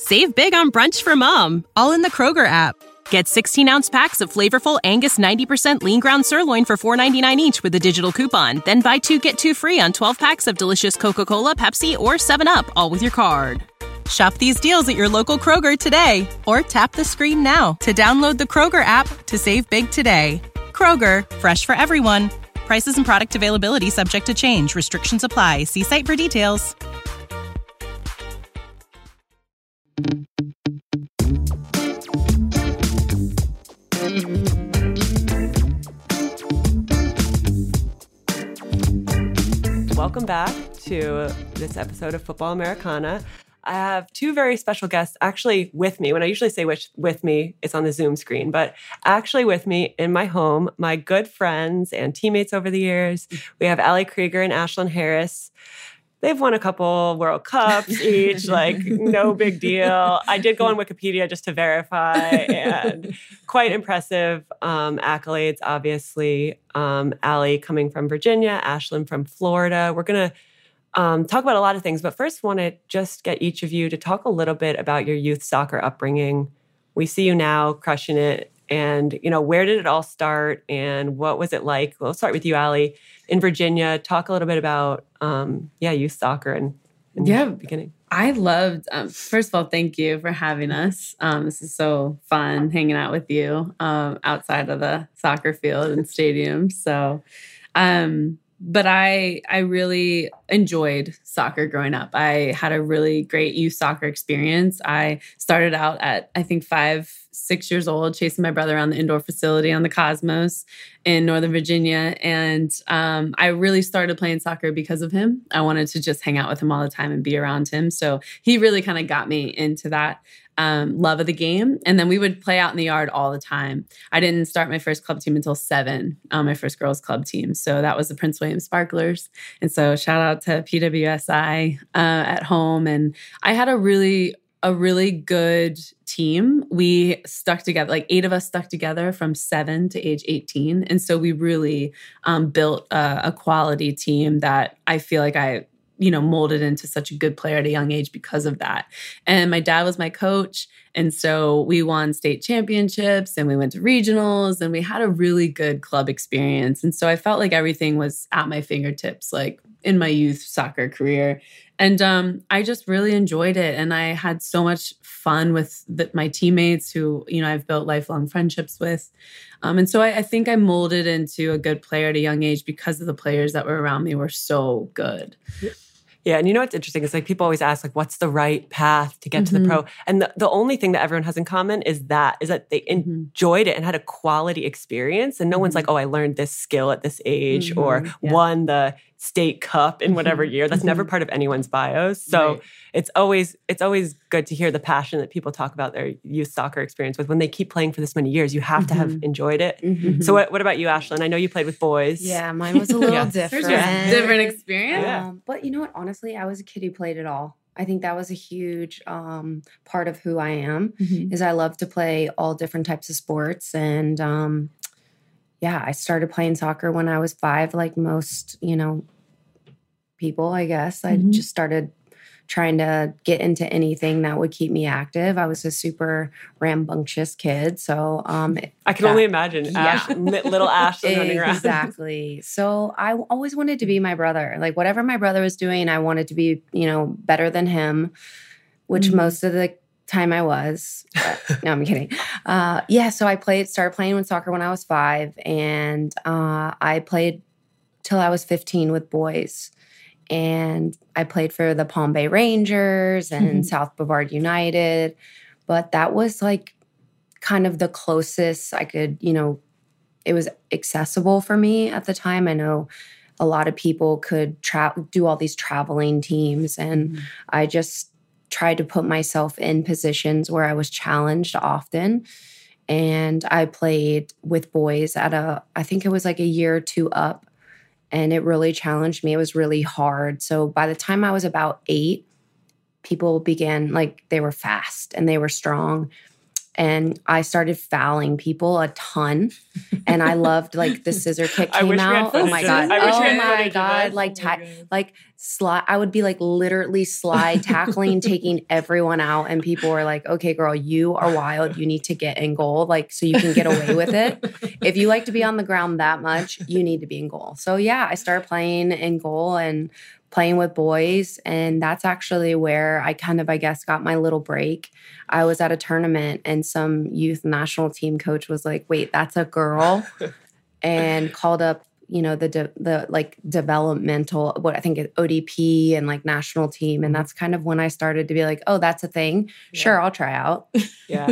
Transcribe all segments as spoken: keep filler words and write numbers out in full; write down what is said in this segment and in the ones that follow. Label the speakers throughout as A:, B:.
A: Save big on brunch for mom, all in the Kroger app. Get sixteen-ounce packs of flavorful Angus ninety percent lean ground sirloin for four ninety-nine each with a digital coupon. Then buy two, get two free on twelve packs of delicious Coca-Cola, Pepsi, or seven up, all with your card. Shop these deals at your local Kroger today, or tap the screen now to download the Kroger app to save big today. Kroger, fresh for everyone. Prices and product availability subject to change. Restrictions apply. See site for details.
B: Welcome back to this episode of Football Americana. I have two very special guests actually with me. When I usually say with, with me, it's on the Zoom screen, but actually with me in my home, my good friends and teammates over the years. We have Ali Krieger and Ashlyn Harris. They've won a couple World Cups each, like no big deal. I did go on Wikipedia just to verify, and quite impressive um, accolades, obviously. Um, Ali coming from Virginia, Ashlyn from Florida. We're going to um, talk about a lot of things, but first want to just get each of you to talk a little bit about your youth soccer upbringing. We see you now crushing it. And, you know, where did it all start and what was it like? We'll start with you, Ali, in Virginia. Talk a little bit about, um, yeah, youth soccer and, and
C: yeah,
B: the beginning.
C: I loved, um, first of all, thank you for having us. Um, this is so fun hanging out with you um, outside of the soccer field and stadium. So, um, but I I really enjoyed soccer growing up. I had a really great youth soccer experience. I started out at, I think, five, six years old, chasing my brother around the indoor facility on the Cosmos in Northern Virginia. And um, I really started playing soccer because of him. I wanted to just hang out with him all the time and be around him. So he really kind of got me into that um, love of the game. And then we would play out in the yard all the time. I didn't start my first club team until seven, um, my first girls club team. So that was the Prince William Sparklers. And so shout out to P W S I uh, at home. And I had a really a really good team. We stuck together, like eight of us stuck together from seven to age eighteen. And so we really um, built a, a quality team that I feel like I, you know, molded into such a good player at a young age because of that. And my dad was my coach. And so we won state championships and we went to regionals and we had a really good club experience. And so I felt like everything was at my fingertips, like in my youth soccer career. And um, I just really enjoyed it. And I had so much fun with the, my teammates who, you know, I've built lifelong friendships with. Um, and so I, I think I molded into a good player at a young age because of the players that were around me were so good.
B: Yeah, and you know what's interesting is like people always ask like, what's the right path to get mm-hmm. to the pro? And the, the only thing that everyone has in common is that, is that they mm-hmm. enjoyed it and had a quality experience. And no mm-hmm. one's like, oh, I learned this skill at this age mm-hmm. or yeah. won the state cup in whatever year. That's mm-hmm. never part of anyone's bios. So right. it's always it's always good to hear the passion that people talk about their youth soccer experience with. When they keep playing for this many years, you have mm-hmm. to have enjoyed it. Mm-hmm. So what, what about you, Ashlyn? I know you played with boys.
D: Yeah, mine was a little yeah. different.
C: Different experience.
D: Yeah. Um, but you know what? Honestly, I was a kid who played it all. I think that was a huge um, part of who I am, mm-hmm. is I love to play all different types of sports. And um, yeah, I started playing soccer when I was five, like most, you know, people, I guess. I mm-hmm. just started trying to get into anything that would keep me active. I was a super rambunctious kid. So um,
B: I can that, only imagine yeah. Ash, little Ashlyn running around.
D: Exactly. So I always wanted to be my brother. Like whatever my brother was doing, I wanted to be, you know, better than him, which mm-hmm. most of the time I was. But, no, I'm kidding. Uh, yeah, so I played, started playing with soccer when I was five. And uh, I played till I was fifteen with boys. And I played for the Palm Bay Rangers and mm-hmm. South Brevard United. But that was like kind of the closest I could, you know, it was accessible for me at the time. I know a lot of people could tra- do all these traveling teams. And mm-hmm. I just tried to put myself in positions where I was challenged often. And I played with boys at a, I think it was like a year or two up. And it really challenged me. It was really hard. So by the time I was about eight, people began, like, they were fast and they were strong. and I started fouling people a ton. And I loved like the scissor kick
B: I
D: came
B: wish we had
D: out. Oh my
B: footage
D: God.
B: of this. I wish
D: oh
B: we had
D: my
B: footage of
D: God.
B: this.
D: Like,
C: Oh my
D: ta-
C: God.
D: like slide. I would be like literally slide tackling, taking everyone out. And people were like, okay, girl, you are wild. You need to get in goal. Like, so you can get away with it. If you like to be on the ground that much, you need to be in goal. So yeah, I started playing in goal and playing with boys. And that's actually where I kind of, I guess, got my little break. I was at a tournament and some youth national team coach was like, wait, that's a girl. And called up, you know, the, de- the like developmental, what I think is O D P and like national team. And that's kind of when I started to be like, oh, that's a thing.
B: Yeah.
D: Sure, I'll try out.
B: Yeah.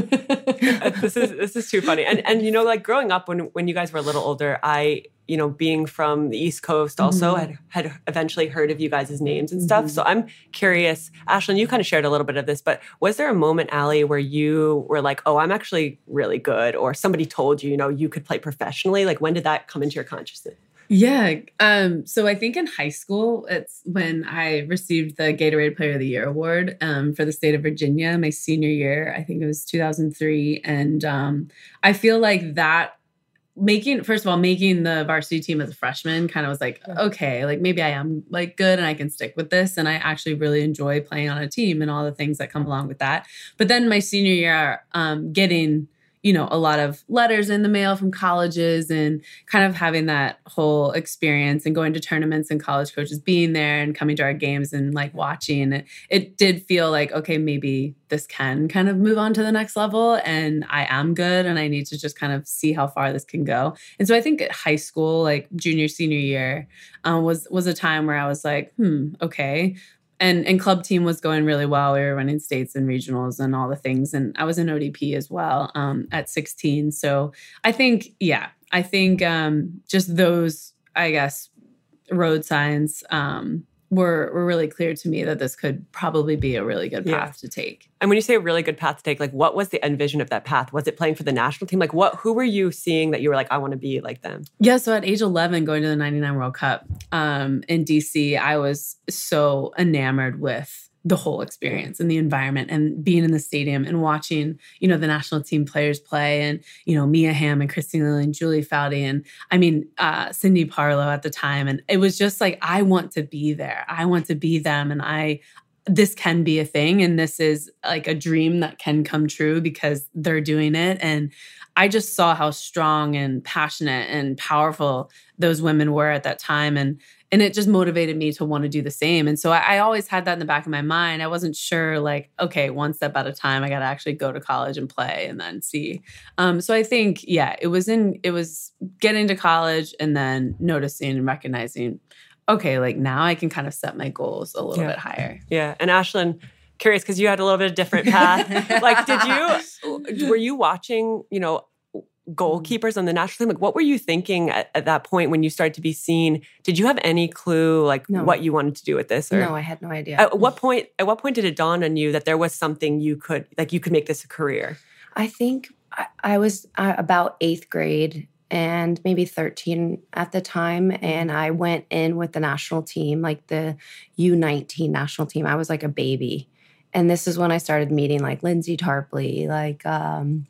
B: this is, this is too funny. And, and, you know, like growing up when, when you guys were a little older, I, you know, being from the East Coast also
C: Mm-hmm.
B: had, had eventually heard of you guys' names and stuff.
C: Mm-hmm.
B: So I'm curious, Ashlyn, you kind of shared a little bit of this, but was there a moment, Allie, where you were like, oh, I'm actually really good, or somebody told you, you know, you could play professionally? Like, when did that come into your consciousness?
C: Yeah. Um, so I think in high school, it's when I received the Gatorade Player of the Year award um, for the state of Virginia, my senior year. I think it was two thousand three. And um, I feel like that making, first of all, making the varsity team as a freshman kind of was like, okay, like maybe I am like good and I can stick with this. And I actually really enjoy playing on a team and all the things that come along with that. But then my senior year, um, getting you know, a lot of letters in the mail from colleges and kind of having that whole experience and going to tournaments and college coaches being there and coming to our games and like watching it, it did feel like, okay, maybe this can kind of move on to the next level and I am good and I need to just kind of see how far this can go. And so I think at high school, like junior, senior year um, was, was a time where I was like, hmm, okay. And and club team was going really well. We were running states and regionals and all the things. And I was in O D P as well um, at sixteen. So I think, yeah, I think um, just those, I guess, road signs um, were, were really clear to me that this could probably be a really good path
B: Yeah.
C: to take.
B: And when you say a really good path to take, like what was the end vision of that path? Was it playing for the national team? Like what, who were you seeing that you were like, I want to be like them?
C: Yeah, so at age eleven, going to the ninety-nine World Cup um, in D C, I was so enamored with the whole experience and the environment and being in the stadium and watching, you know, the national team players play and, you know, Mia Hamm and Christine Lilly and Julie Foudy and, I mean, uh, Cindy Parlow at the time. And it was just like, I want to be there. I want to be them. And I, this can be a thing. And this is like a dream that can come true because they're doing it. And I just saw how strong and passionate and powerful those women were at that time. And And it just motivated me to want to do the same. And so I, I always had that in the back of my mind. I wasn't sure, like, okay, one step at a time, I got to actually go to college and play and then see. Um, so I think, yeah, it was in, it was getting to college and then noticing and recognizing, okay, like now I can kind of set my goals a little
B: Yeah.
C: bit higher.
B: Yeah. And Ashlyn, curious, because you had a little bit of different path. Like, did you, were you watching, you know, goalkeepers on the national team? Like, what were you thinking at, at that point when you started to be seen? Did you have any clue, like,
D: No.
B: what you wanted to do with this? Or
D: No, I had no idea.
B: at what point? At what point did it dawn on you that there was something you could, like, you could make this a career?
D: I think I, I was uh, about eighth grade and maybe thirteen at the time. And I went in with the national team, like the U nineteen national team. I was like a baby. And this is when I started meeting like Lindsay Tarpley, like um,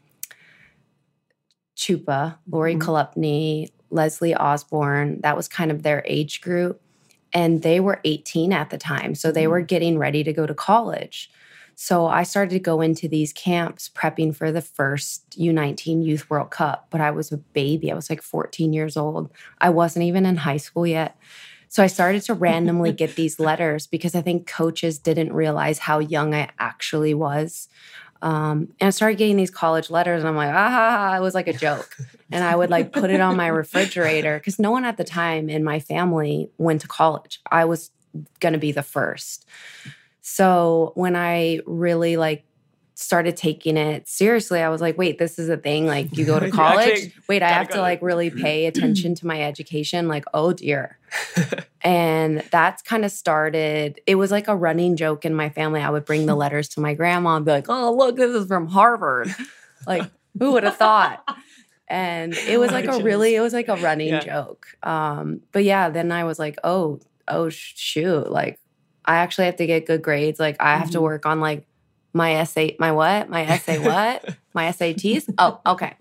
D: Chupa, Lori
C: Mhm.
D: Kolupny, Leslie Osborne. That was kind of their age group. And they were eighteen at the time. So they were getting ready to go to college. So I started to go into these camps prepping for the first U nineteen Youth World Cup, but I was a baby. I was like fourteen years old. I wasn't even in high school yet. So I started to randomly get these letters because I think coaches didn't realize how young I actually was. Um, and I started getting these college letters and I'm like, ah, it was like a joke. And I would like put it on my refrigerator because no one at the time in my family went to college. I was going to be the first. So when I really like started taking it seriously, I was like, wait, this is a thing. Like you go to
B: You
D: college.
B: actually
D: Wait, I
B: gotta
D: have
B: go
D: to
B: to-
D: like really pay attention to my education. Like, oh dear. And that's kind of started. It was like a running joke in my family. I would bring the letters to my grandma and be like, oh, look, this is from Harvard. Like, who would have thought? And it was like a really, it was like a running
B: Yeah.
D: joke. Um, but yeah, then I was like, oh, oh, sh- shoot. Like, I actually have to get good grades. Like, I have to
C: Mhm.
D: work on like My S A, my what? My S A what? My S A Ts? Oh, okay.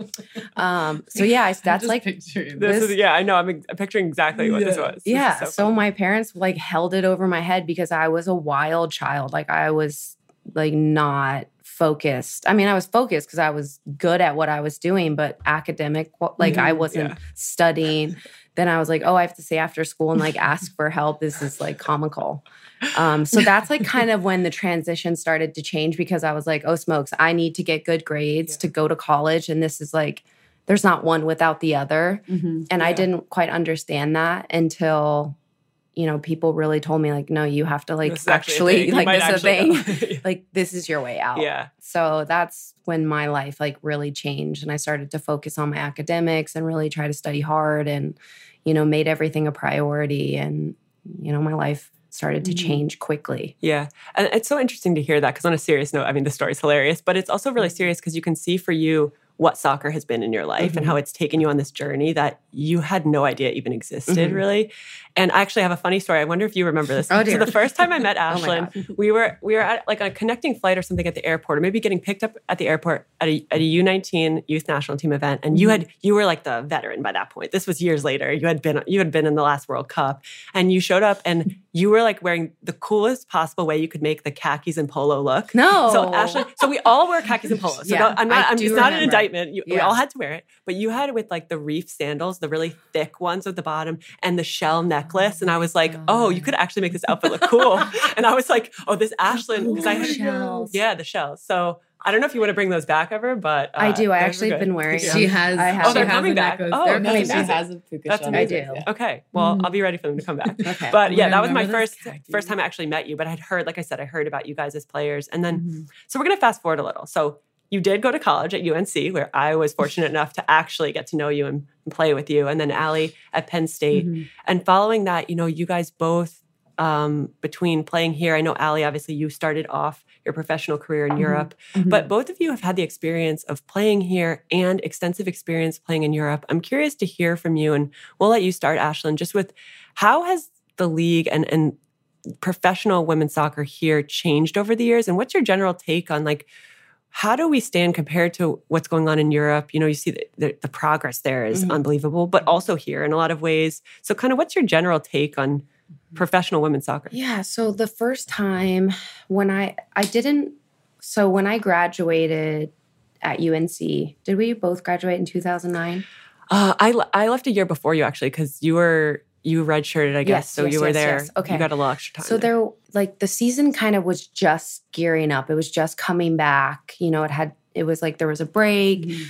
D: Um, so yeah, I, that's like,
B: this, this is, yeah, I know. I'm, I'm picturing exactly what
C: yeah.
B: this was.
D: Yeah.
B: This
D: so
B: so
D: my parents like held it over my head because I was a wild child. Like I was like not focused. I mean, I was focused because I was good at what I was doing, but academic, like I wasn't
B: yeah.
D: studying. Then I was like, oh, I have to stay after school and like ask for help. This is like comical. Um, so that's like kind of when the transition started to change because I was like, oh, smokes, I need to get good grades yeah. to go to college. And this is like, there's not one without the other. Mm-hmm. And yeah. I didn't quite understand that until, you know, people really told me like, no, you have to like actually, like this is a thing. Like this is your way out.
B: Yeah.
D: So that's when my life like really changed. And I started to focus on my academics and really try to study hard and, you know, made everything a priority. And, you know, my life started to change quickly.
B: Yeah. And it's so interesting to hear that because on a serious note, I mean, the story's hilarious, but it's also really serious because you can see for you what soccer has been in your life mm-hmm. and how it's taken you on this journey that you had no idea even existed, mm-hmm. really. And I actually have a funny story. I wonder if you remember this.
D: Oh, dear.
B: So the first time I met Ashlyn, oh we were we were at like a connecting flight or something at the airport, or maybe getting picked up at the airport at a, at a U nineteen youth national team event. And mm-hmm. you had you were like the veteran by that point. This was years later. You had been you had been in the last World Cup, and you showed up and you were like wearing the coolest possible way you could make the khakis and polo look.
D: No.
B: So Ashlyn, so we all wear khakis and polos. So
D: yeah,
B: I'm not. I'm, it's
D: remember.
B: not an indictment. You,
D: yeah.
B: We all had to wear it, but you had it with like the reef sandals, the really thick ones at the bottom, and the shell necklace. And I was like, oh, you could actually make this outfit look cool. And I was like, oh, this Ashlyn, because I had
D: shells.
B: Yeah, the shells. So I don't know if you want to bring those back ever, but uh,
D: I do. I actually have been wearing them.
C: She has.
D: I have.
B: Oh, they're
C: she
B: coming
C: has
B: back.
C: Necklace.
B: Oh,
C: they're
B: coming
C: coming.
B: back.
C: She has a puka
B: That's
C: shell.
B: amazing.
D: I do.
C: Yeah.
B: Okay. Well, mm. I'll be ready for them to come back.
D: Okay.
B: But yeah, that was my
C: Remember
B: first
C: khakis.
B: first time I actually met you. But I'd heard, like I said, I heard about you guys as players, and then
C: Mm-hmm.
B: so we're gonna fast forward a little. So you did go to college at U N C, where I was fortunate enough to actually get to know you and, and play with you, and then Allie at Penn State.
C: Mm-hmm.
B: And following that, you know, you guys both um, between playing here. I know Allie, obviously, you started off your professional career in
C: Mm-hmm.
B: Europe,
C: Mm-hmm.
B: but both of you have had the experience of playing here and extensive experience playing in Europe. I'm curious to hear from you, and we'll let you start, Ashlyn, just with how has the league and and professional women's soccer here changed over the years, and what's your general take on like how do we stand compared to what's going on in Europe? You know, you see the, the, the progress there is
D: Mm-hmm.
B: unbelievable, but also here in a lot of ways. So kind of what's your general take on professional women's soccer?
D: Yeah. So the first time when I, I didn't, so when I graduated at U N C, did we both graduate in two thousand nine?
B: Uh, I, I left a year before you actually, because you were, you redshirted, I guess.
D: Yes,
B: so
D: yes,
B: you were
D: yes,
B: there.
D: yes. Okay.
B: You got a little extra time.
D: So there, like the season kind of was just gearing up. It was just coming back. You know, it had, it was like there was a break.
C: Mm-hmm.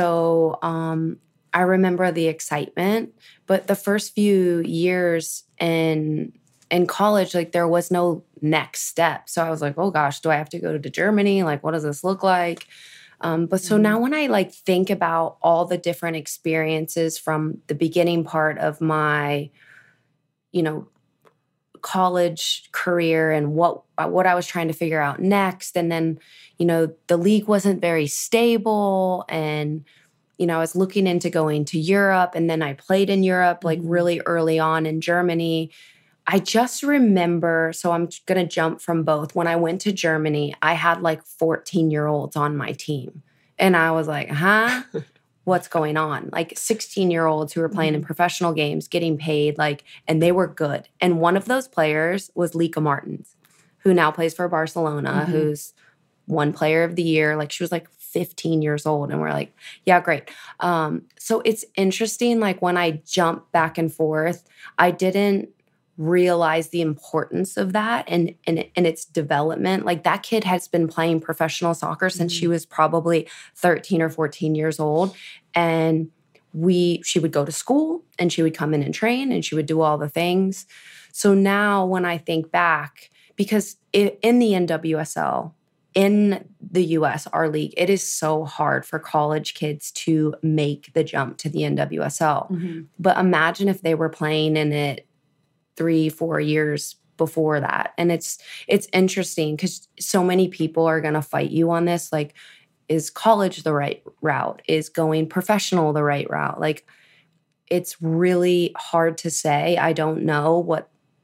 D: So um, I remember the excitement, but the first few years in in college, like there was no next step. So I was like, oh gosh, do I have to go to Germany? Like, what does this look like? Um, but so
C: Mm-hmm.
D: now when I like think about all the different experiences from the beginning part of my, you know, college career and what what I was trying to figure out next, and then, you know, the league wasn't very stable, and you know, I was looking into going to Europe, and then I played in Europe like really early on in Germany. I just remember, so I'm going to jump from both. When I went to Germany, I had like fourteen-year-olds on my team. And I was like, huh? What's going on? Like sixteen-year-olds who were playing in professional games, getting paid, like, and they were good. And one of those players was Lika Martens, who now plays for Barcelona,
C: Mm-hmm.
D: who's one player of the year. Like she was like fifteen years old. And we're like, yeah, great. Um, so it's interesting. Like when I jump back and forth, I didn't realize the importance of that and, and, and its development. Like that kid has been playing professional soccer since
C: Mm-hmm.
D: she was probably thirteen or fourteen years old. And we, she would go to school and she would come in and train and she would do all the things. So now when I think back, because it, in the N W S L, in the U S, our league, it is so hard for college kids to make the jump to the N W S L.
C: Mm-hmm.
D: But imagine if they were playing in it three, four years before that. And it's it's interesting because so many people are going to fight you on this. Like, is college the right route? Is going professional the right route? Like, it's really hard to say. I don't know what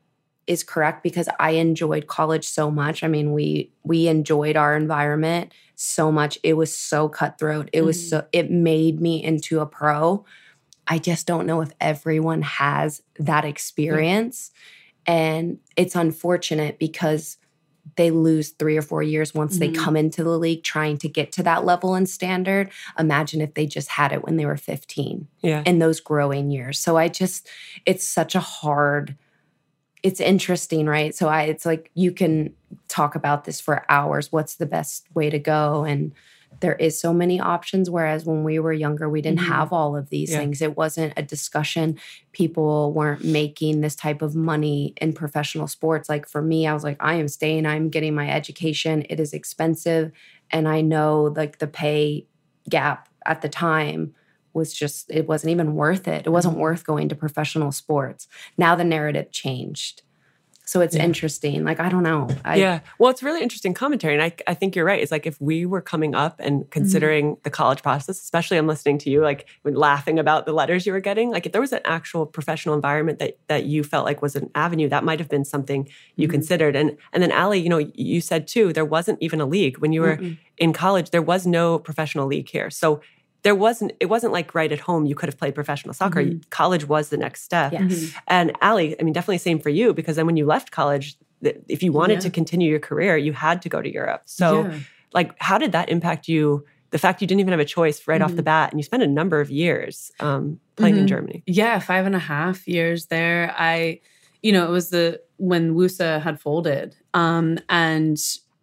D: is correct because I enjoyed college so much. I mean, we we enjoyed our environment so much. It was so cutthroat. It mm-hmm. was so it made me into a pro. I just don't know if everyone has that experience. Yeah. And it's unfortunate because they lose three or four years once mm-hmm. they come into the league trying to get to that level and standard. Imagine if they just had it when they were fifteen
B: yeah.
D: in those growing years. So I just, it's such a hard, it's interesting, right? So I, it's like, you can talk about this for hours. What's the best way to go? And there is so many options. Whereas when we were younger, we didn't mm-hmm. have all of these yeah. things. It wasn't a discussion. People weren't making this type of money in professional sports. Like for me, I was like, I am staying, I'm getting my education. It is expensive. And I know like the pay gap at the time was just, it wasn't even worth it. It wasn't worth going to professional sports. Now the narrative changed. So it's yeah. interesting. Like, I don't know. I,
B: yeah. Well, it's really interesting commentary. And I, I think you're right. It's like if we were coming up and considering mm-hmm. the college process, especially I'm listening to you, like when laughing about the letters you were getting, like if there was an actual professional environment that that you felt like was an avenue, that might have been something you mm-hmm. considered. And and then Allie, you know, you said too, there wasn't even a league. When you were mm-hmm. in college, there was no professional league here. So there wasn't, it wasn't like right at home you could have played professional soccer. Mm-hmm. College was the next step.
D: Yes. Mm-hmm.
B: And Allie, I mean, definitely same for you, because then when you left college, if you wanted yeah. to continue your career, you had to go to Europe. So yeah. like, how did that impact you? The fact you didn't even have a choice right mm-hmm. off the bat, and you spent a number of years um, playing mm-hmm. in Germany.
C: Yeah, five and a half years there. I, you know, it was the, when WUSA had folded um, and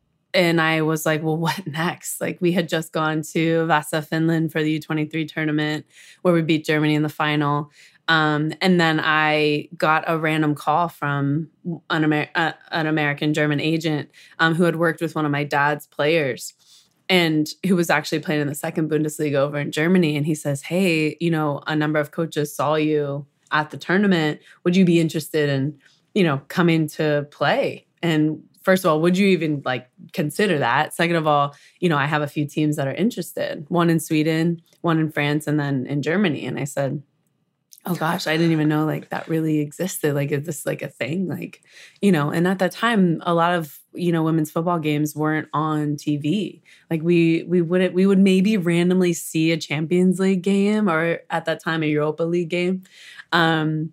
C: And I was like, well, what next? Like we had just gone to Vasa, Finland for the U twenty-three tournament where we beat Germany in the final. Um, and then I got a random call from an, Amer- uh, an American-German agent um, who had worked with one of my dad's players and who was actually playing in the second Bundesliga over in Germany. And he says, hey, you know, a number of coaches saw you at the tournament. Would you be interested in, you know, coming to play? And first of all, would you even like consider that? Second of all, you know, I have a few teams that are interested, one in Sweden, one in France, and then in Germany. And I said, oh gosh, I didn't even know like that really existed. Like, is this like a thing? Like, you know, and at that time, a lot of, you know, women's football games weren't on T V. Like we, we wouldn't, we would maybe randomly see a Champions League game or at that time, a Europa League game. Um,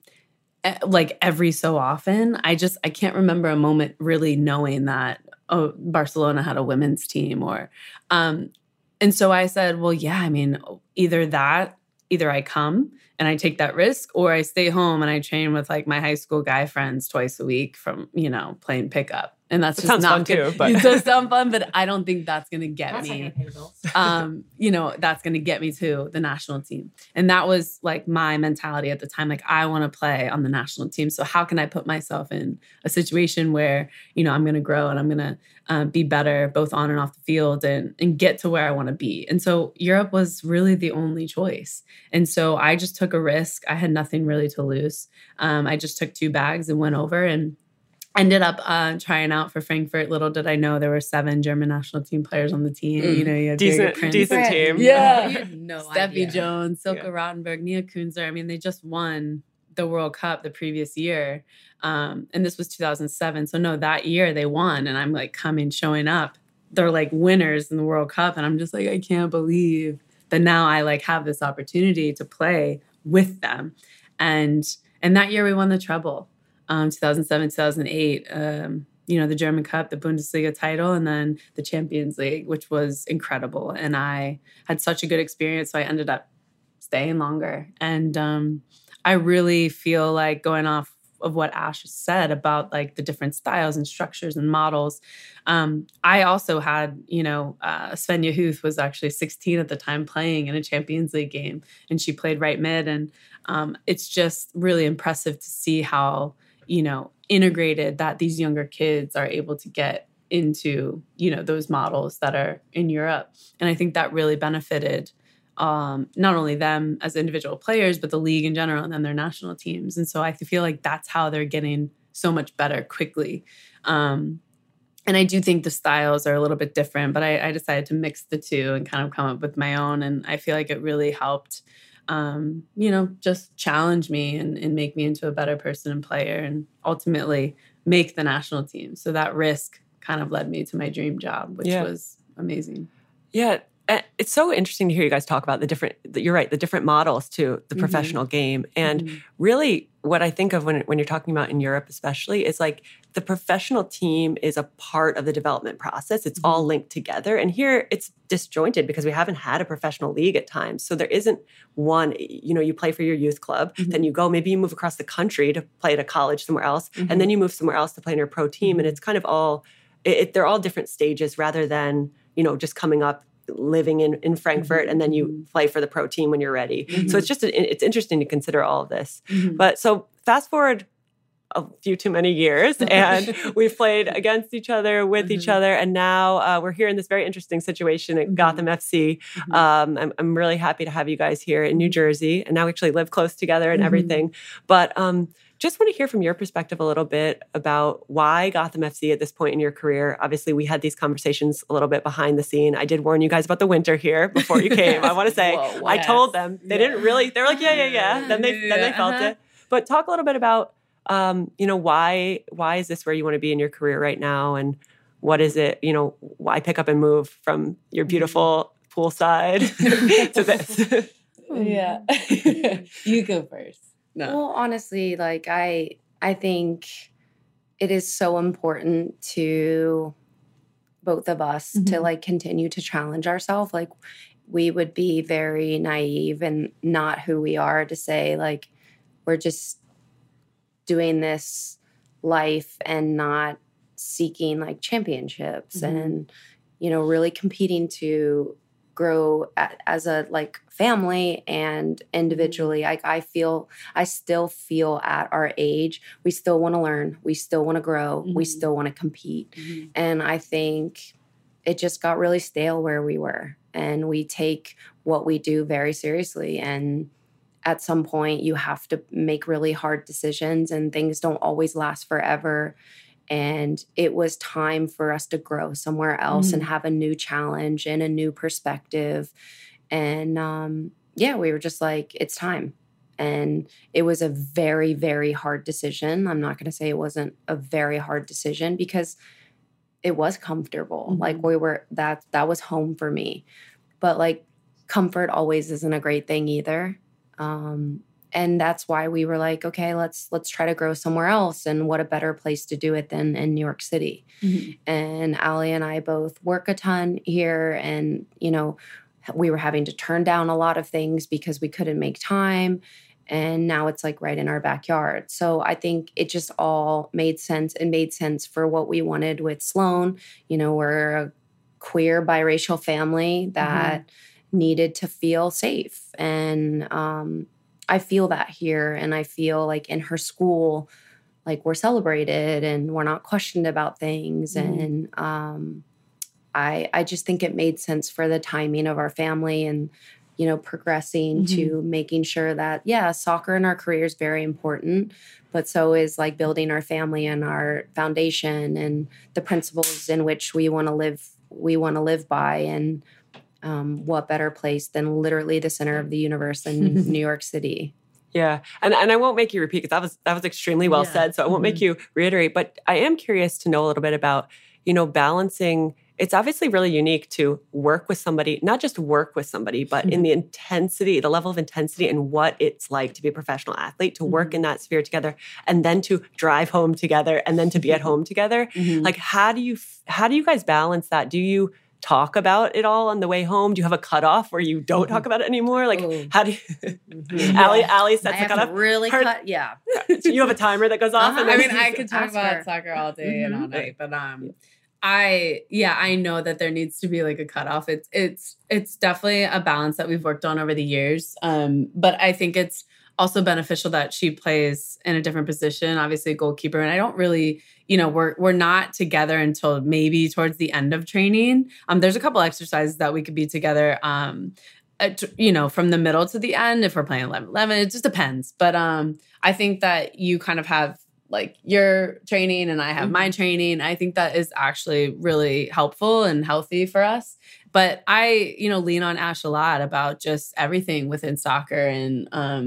C: like every so often. I just, I can't remember a moment really knowing that, oh, Barcelona had a women's team or, um, and so I said, well, yeah, I mean, either that, either I come and I take that risk or I stay home and I train with like my high school guy friends twice a week from, you know, playing pickup. And that's
B: it
C: just not
B: fun
C: good.
B: too. But.
C: It does sound fun, but I don't think that's going to get
D: That's
C: me.
D: not
C: um, you know, that's going to get me to the national team. And that was like my mentality at the time. Like, I want to play on the national team. So how can I put myself in a situation where, you know, I'm going to grow and I'm going to uh, be better both on and off the field and, and get to where I want to be. And so Europe was really the only choice. And so I just took a risk. I had nothing really to lose. Um, I just took two bags and went over and ended up uh, trying out for Frankfurt. Little did I know there were seven German national team players on the team. Mm. You know, you had
B: decent,
C: Prince.
B: decent team.
C: Yeah,
D: You had no
C: Steffi
D: idea.
C: Jones, Silke
B: Yeah.
C: Rottenberg, Nia Kunzer. I mean, they just won the World Cup the previous year, um, and this was two thousand seven. So no, that year they won, and I'm like coming, showing up. They're like winners in the World Cup, and I'm just like, I can't believe that now I like have this opportunity to play with them, and and that year we won the treble. Um, two thousand seven, two thousand eight, um, you know, the German Cup, the Bundesliga title, and then the Champions League, which was incredible. And I had such a good experience. So I ended up staying longer. And um, I really feel like going off of what Ash said about like the different styles and structures and models. Um, I also had, you know, uh, Svenja Huth was actually sixteen at the time playing in a Champions League game, and she played right mid. And um, it's just really impressive to see how, you know, integrated that these younger kids are able to get into, you know, those models that are in Europe. And I think that really benefited um, not only them as individual players, but the league in general and then their national teams. And so I feel like that's how they're getting so much better quickly. Um, and I do think the styles are a little bit different, but I, I decided to mix the two and kind of come up with my own. And I feel like it really helped Um, you know, just challenge me and, and make me into a better person and player, and ultimately make the national team. So that risk kind of led me to my dream job, which
B: yeah.
C: was amazing.
B: Yeah. It's so interesting to hear you guys talk about the different, you're right, the different models to the
C: Mm-hmm.
B: professional game. And
C: Mm-hmm.
B: really what I think of when, when you're talking about in Europe especially is like the professional team is a part of the development process. It's mm-hmm. all linked together. And here it's disjointed because we haven't had a professional league at times. So there isn't one, you know, you play for your youth club, mm-hmm. then you go, maybe you move across the country to play at a college somewhere else, mm-hmm. and then you move somewhere else to play in your pro team. Mm-hmm. And it's kind of all, it, they're all different stages rather than, you know, just coming up living in, in Frankfurt, mm-hmm. and then you play for the pro team when you're ready. Mm-hmm. So it's just, a, it's interesting to consider all of this. Mm-hmm. But so fast forward a few too many years and we've played against each other, with mm-hmm. each other. And now uh, we're here in this very interesting situation at mm-hmm. Gotham F C. Mm-hmm. Um, I'm, I'm really happy to have you guys here in New Jersey, and now we actually live close together and mm-hmm. everything. But um, just want to hear from your perspective a little bit about why Gotham F C at this point in your career. Obviously, we had these conversations a little bit behind the scene. I did warn you guys about the winter here before you came. I want to say, Whoa, I yes. told them. They yeah. didn't really, they were like, yeah, yeah, yeah. Then they, yeah, then they felt uh-huh. it. But talk a little bit about, um, you know, why, why is this where you want to be in your career right now? And what is it, you know, why pick up and move from your beautiful poolside to this?
C: Yeah. You go first. No.
D: Well, honestly, like I I think it is so important to both of us mm-hmm. to like continue to challenge ourselves. Like we would be very naive and not who we are to say like we're just doing this life and not seeking like championships mm-hmm. and, you know, really competing to grow at, as a like family and individually. Like I feel, I still feel at our age, we still want to learn, we still want to grow, mm-hmm. we still want to compete. Mm-hmm. And I think it just got really stale where we were. And we take what we do very seriously. And at some point you have to make really hard decisions and things don't always last forever. And it was time for us to grow somewhere else mm. and have a new challenge and a new perspective. And um, yeah, we were just like, it's time. And it was a very, very hard decision. I'm not going to say it wasn't a very hard decision because it was comfortable. Mm-hmm. Like we were, that, that was home for me. But like comfort always isn't a great thing either. Um, And that's why we were like, okay, let's let's try to grow somewhere else. And what a better place to do it than in New York City. Mm-hmm. And Allie and I both work a ton here. And, you know, we were having to turn down a lot of things because we couldn't make time. And now it's like right in our backyard. So I think it just all made sense. It made sense for what we wanted with Sloan. You know, we're a queer biracial family that mm-hmm. needed to feel safe. And, um, I feel that here, and I feel like in her school, like we're celebrated and we're not questioned about things. Mm. And um, I I just think it made sense for the timing of our family and, you know, progressing mm-hmm. to making sure that, yeah, soccer in our career is very important, but so is like building our family and our foundation and the principles in which we want to live, we want to live by. And Um, what better place than literally the center of the universe in New York City?
B: Yeah. And and I won't make you repeat because that was that was extremely well yeah. said. So I won't mm-hmm. make you reiterate. But I am curious to know a little bit about, you know, balancing. It's obviously really unique to work with somebody, not just work with somebody, but mm-hmm. in the intensity, the level of intensity and what it's like to be a professional athlete, to work mm-hmm. in that sphere together, and then to drive home together and then to be at home together. Mm-hmm. Like, how do you how do you guys balance that? Do you talk about it all on the way home? Do you have a cutoff where you don't talk about it anymore? Like, Ooh. how do you... mm-hmm. Allie, Allie sets
D: I
B: the cutoff.
D: really Her, cut, yeah.
B: So you have a timer that goes off?
C: Uh-huh.
B: And then
C: I mean, I could talk about her. soccer all day mm-hmm. and all night, but um, I, yeah, I know that there needs to be like a cutoff. It's, it's, it's definitely a balance that we've worked on over the years. Um, but I think it's also beneficial that she plays in a different position, obviously a goalkeeper. And I don't really, you know, we're we're not together until maybe towards the end of training. Um, there's a couple exercises that we could be together, um, at, you know, from the middle to the end if we're playing eleven eleven. It just depends. But um, I think that you kind of have like your training and I have mm-hmm. my training. I think that is actually really helpful and healthy for us. But I, you know, lean on Ash a lot about just everything within soccer and, um,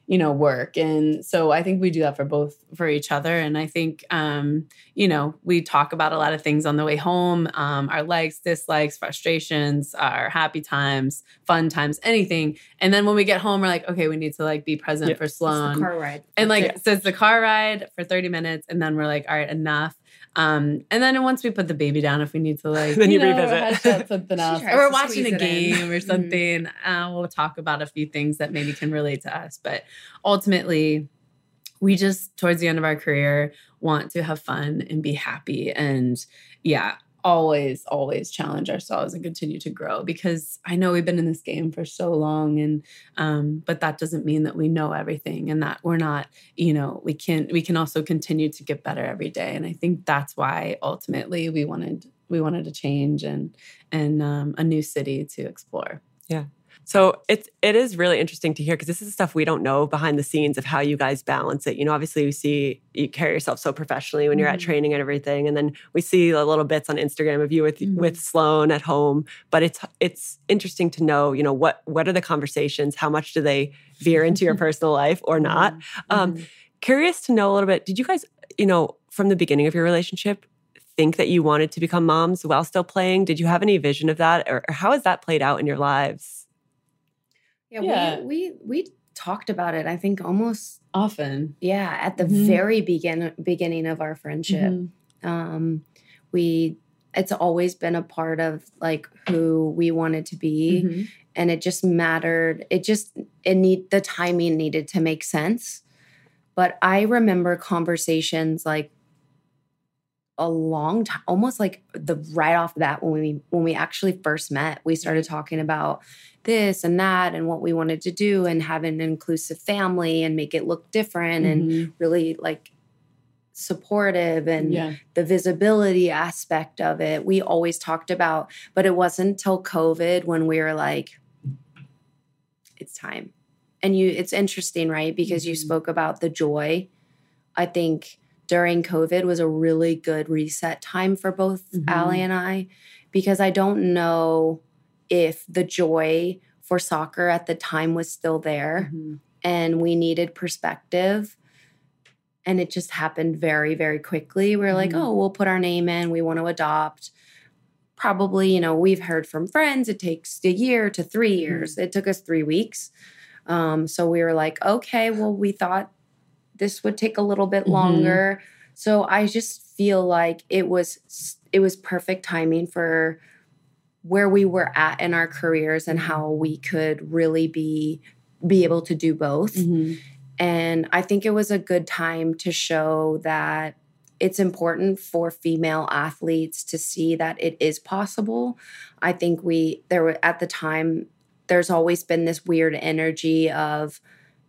C: you know, work. And so I think we do that for both, for each other. And I think, um, you know, we talk about a lot of things on the way home, um, our likes, dislikes, frustrations, our happy times, fun times, anything. And then when we get home, we're like, okay, we need to like be present
B: Yeah.
C: for Sloan.
D: It's the car ride.
C: And like,
B: Yeah.
C: so it's the car ride for thirty minutes. And then we're like, all right, enough. Um, and then once we put the baby down, if we need to like,
B: Then you
C: know,
B: revisit.
C: hash out something else,
D: tries
C: or we're
D: to
C: watching
D: squeeze
C: a
D: it in.
C: game or something, uh, we'll talk about a few things that maybe can relate to us. But ultimately, we just, towards the end of our career, want to have fun and be happy. And yeah, always, always challenge ourselves and continue to grow, because I know we've been in this game for so long, and um, but that doesn't mean that we know everything, and that we're not, you know, we can we can also continue to get better every day. And I think that's why ultimately we wanted we wanted to change and and um, a new city to explore.
B: Yeah. So it's it is really interesting to hear, because this is stuff we don't know behind the scenes of how you guys balance it. You know, obviously we see you carry yourself so professionally when you're
C: Mhm.
B: at training and everything, and then we see the little bits on Instagram of you with
C: Mhm.
B: with Sloan at home. But it's it's interesting to know, you know, what what are the conversations? How much do they veer into your personal life or not? Um,
C: Mhm.
B: Curious to know a little bit. Did you guys, you know, from the beginning of your relationship, think that you wanted to become moms while still playing? Did you have any vision of that, or, or how has that played out in your lives?
D: Yeah,
C: Yeah.
D: we we we talked about it. I think almost
C: Often.
D: yeah at the
C: Mhm.
D: very begin beginning of our friendship.
C: Mhm.
D: Um, we it's always been a part of like who we wanted to be,
C: Mhm.
D: and it just mattered. It just it need the timing needed to make sense. But I remember conversations like a long time, almost like the right off the bat when we when we actually first met, we started talking about this and that and what we wanted to do and have an inclusive family and make it look different and
C: Mhm.
D: really like supportive and
C: Yeah.
D: the visibility aspect of it. We always talked about, but it wasn't until COVID when we were like, it's time. And you, it's interesting, right? Because you
C: Mhm.
D: spoke about the joy. I think during COVID was a really good reset time for both
C: Mhm.
D: Allie and I, because I don't know if the joy for soccer at the time was still there
C: Mhm.
D: and we needed perspective. And it just happened very, very quickly. We we're like,
C: Mhm.
D: oh, we'll put our name in. We want to adopt. Probably, you know, we've heard from friends, it takes a year to three years. It took us three weeks. Um, so we were like, okay, well, we thought this would take a little bit
C: Mhm.
D: longer. So I just feel like it was it was perfect timing for where we were at in our careers and how we could really be be able to do both.
C: Mhm.
D: And I think it was a good time to show that it's important for female athletes to see that it is possible. I think we there were at the time there's always been this weird energy of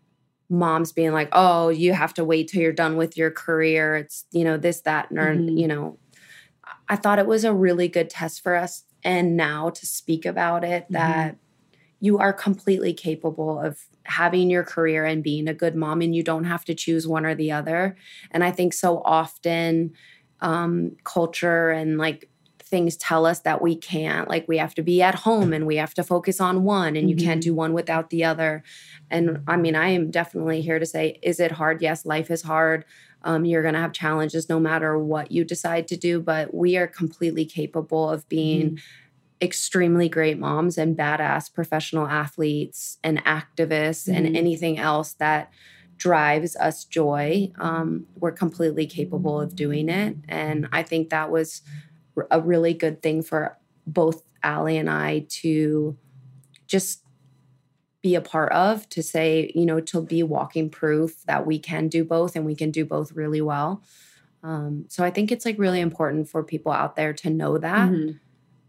D: moms being like, oh, you have to wait till you're done with your career. It's, you know, this, that, and,
C: Mhm.
D: you know, I thought it was a really good test for us. And now to speak about it,
C: Mhm.
D: that you are completely capable of having your career and being a good mom, and you don't have to choose one or the other. And I think so often um, culture and like things tell us that we can't, like we have to be at home and we have to focus on one and you can't
C: Mhm.
D: do one without the other. And I mean, I am definitely here to say, is it hard? Yes, life is hard. Um, you're going to have challenges no matter what you decide to do, but we are completely capable of being
C: Mhm.
D: extremely great moms and badass professional athletes and activists and
C: Mhm.
D: anything else that drives us joy. Um, we're completely capable of doing it. And I think that was r- a really good thing for both Allie and I to just be a part of, to say, you know, to be walking proof that we can do both and we can do both really well. Um, so I think it's like really important for people out there to know that.
C: Mhm.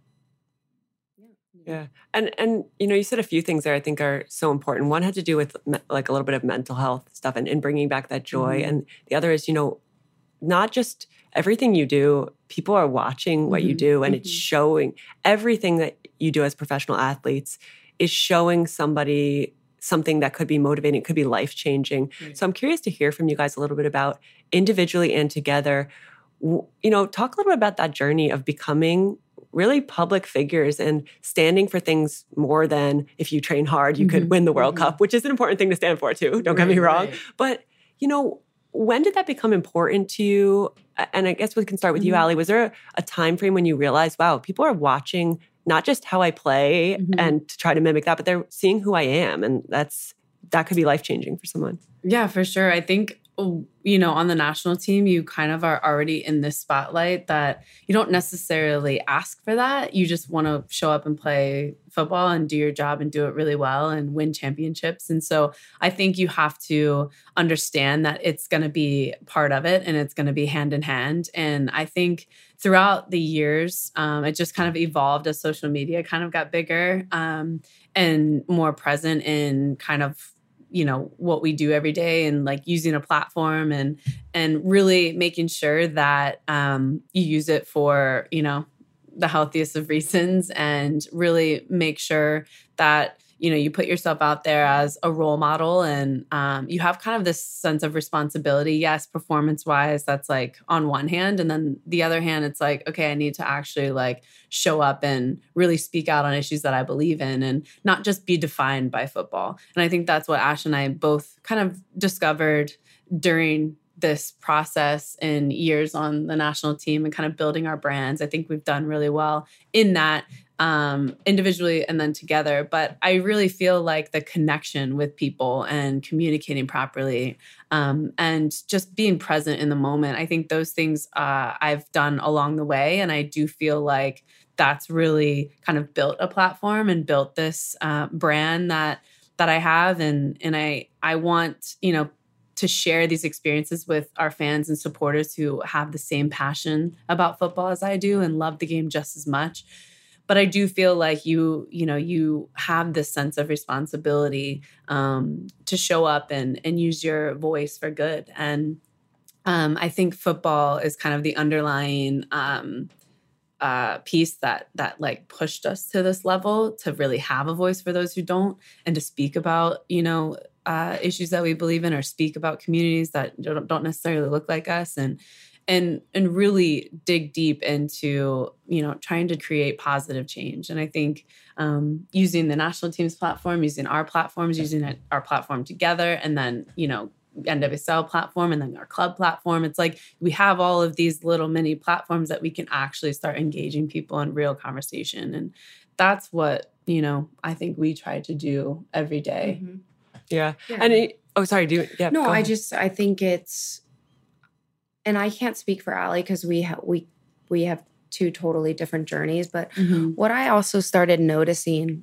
B: Yeah. And, and, you know, you said a few things there I think are so important. One had to do with me- like a little bit of mental health stuff and, and bringing back that joy.
C: Mhm.
B: And the other is, you know, not just everything you do, people are watching what you
C: Mhm.
B: do and it's
C: Mhm.
B: showing everything that you do as professional athletes is showing somebody something that could be motivating, it could be life-changing.
C: Right.
B: So I'm curious to hear from you guys a little bit about individually and together, w- you know, talk a little bit about that journey of becoming really public figures and standing for things more than if you train hard, you mm-hmm. could win the World mm-hmm. Cup, which is an important thing to stand for too. Don't right, get me wrong. Right. But, you know, when did that become important to you? And I guess we can start with mm-hmm. you, Allie. Was there a, a time frame when you realized, wow, people are watching not just how I play mm-hmm. and to try to mimic that, but they're seeing who I am. And that's that could be life-changing for someone.
C: Yeah, for sure. I think, you know, on the national team, you kind of are already in this spotlight that you don't necessarily ask for that. You just want to show up and play football and do your job and do it really well and win championships. And so I think you have to understand that it's going to be part of it and it's going to be hand in hand. And I think throughout the years, um, it just kind of evolved as social media kind of got bigger um, and more present in kind of you know, what we do every day and like using a platform and, and really making sure that um, you use it for, you know, the healthiest of reasons and really make sure that, you know, you put yourself out there as a role model and um, you have kind of this sense of responsibility. Yes, performance wise, that's like on one hand. And then the other hand, it's like, okay, I need to actually like show up and really speak out on issues that I believe in and not just be defined by football. And I think that's what Ash and I both kind of discovered during this process and years on the national team and kind of building our brands. I think we've done really well in that. Um, individually and then together. But I really feel like the connection with people and communicating properly um, and just being present in the moment, I think those things uh, I've done along the way. And I do feel like that's really kind of built a platform and built this uh, brand that that I have. And, and I, I want, you know, to share these experiences with our fans and supporters who have the same passion about football as I do and love the game just as much. But I do feel like you, you know, you have this sense of responsibility um, to show up and and use your voice for good. And um, I think football is kind of the underlying um, uh, piece that that like pushed us to this level to really have a voice for those who don't and to speak about, you know, uh, issues that we believe in or speak about communities that don't, don't necessarily look like us and. And and really dig deep into, you know, trying to create positive change. And I think um, using the national team's platform, using our platforms, using it, our platform together, and then, you know, N W S L platform and then our club platform, it's like we have all of these little mini platforms that we can actually start engaging people in real conversation. And that's what, you know, I think we try to do every day.
B: Mm-hmm. Yeah. yeah. And it, oh, sorry. Do you, yeah.
D: No, I just, I think it's, and I can't speak for Allie because we ha- we we have two totally different journeys. But mm-hmm. what I also started noticing